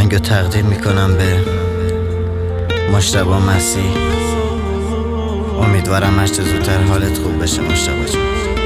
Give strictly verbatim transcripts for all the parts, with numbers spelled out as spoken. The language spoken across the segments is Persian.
آهنگو تقدیم میکنم به مجتبی مسیح. امیدوارم هرچه زودتر حالت خوب بشه مجتبی جون.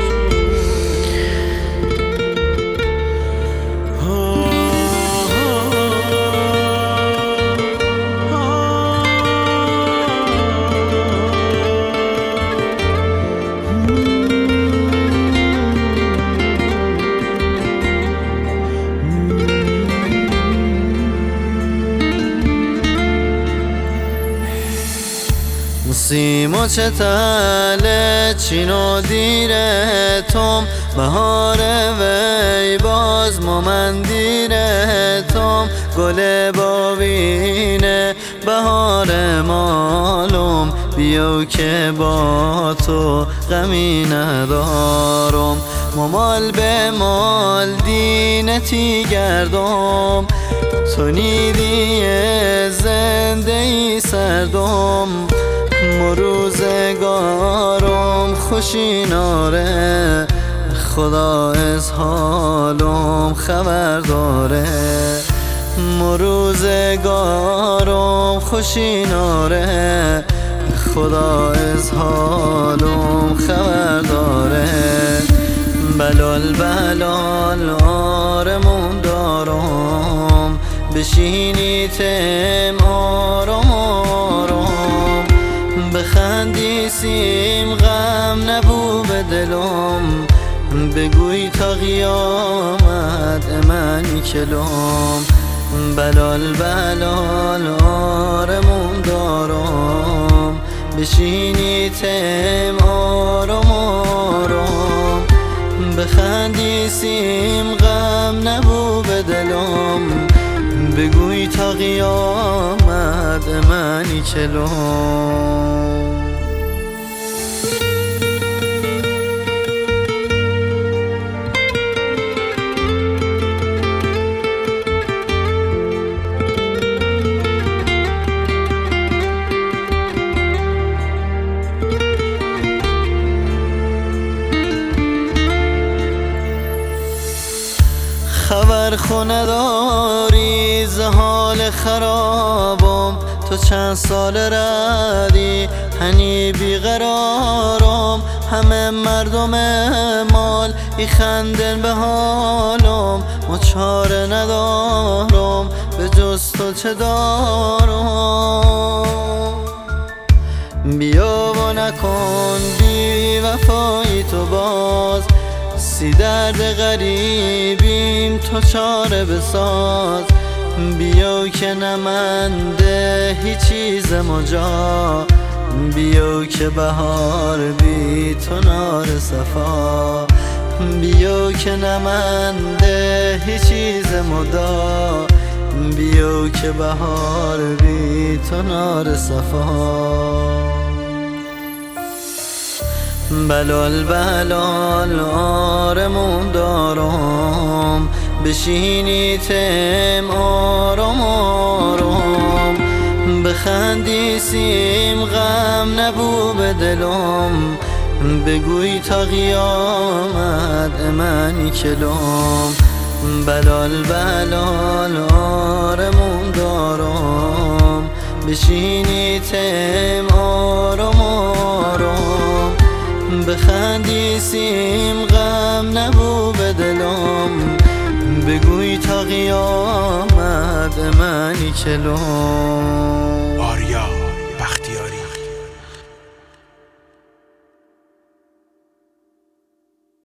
سیمو چه تله چین و دیره توم، بهار وی باز ممندیره توم، گل باوینه بهار مالم، بیو که با تو غمی ندارم، ممال به مال دینتی گردم، تو نیدی زنده ای سردم، روزگارم خوشی ناره، خدا از حالم خبر داره، روزگارم خوشی ناره، خدا از حالم خبر داره، بلال بلال آرمون دارم، بشینی تم آرام آرام، بخندی سیم غم نبو به دلم، بگوی تا قیامت امنی کلم، بلال بلال آرمون دارم، بشینی تم آرام آرام، بخندی سیم غم نبو به دلم، بگوی تا قیامت منی کلم. خبر خو نداری ز حال خرابم، تو چند سال ردی هنی بیقرارم، همه مردم مال ای خندن به حالم، ما چاره ندارم به جز تو چه دارم، بیا و نکن بی وفایی تو باز، سی درد غریبیم تو چاره بساز، بیو که نمنده هیچ چیز مجا، بیو که بهار بی تو نار صفا، بیو که نمنده هیچ چیز مدا، بیو که بهار بی تو نار صفا، بلال بلال آرمون دارم، بشینی تم آرام آرام، بخندی سیم غم نبو به دلم، بگوی تا قیامت امنی کلم، بلال بلال آرمون دارم، بشینی تم آرام آرام، بخندی سیم غم نبو به دلم، بگوی تا قیامت منی کلم.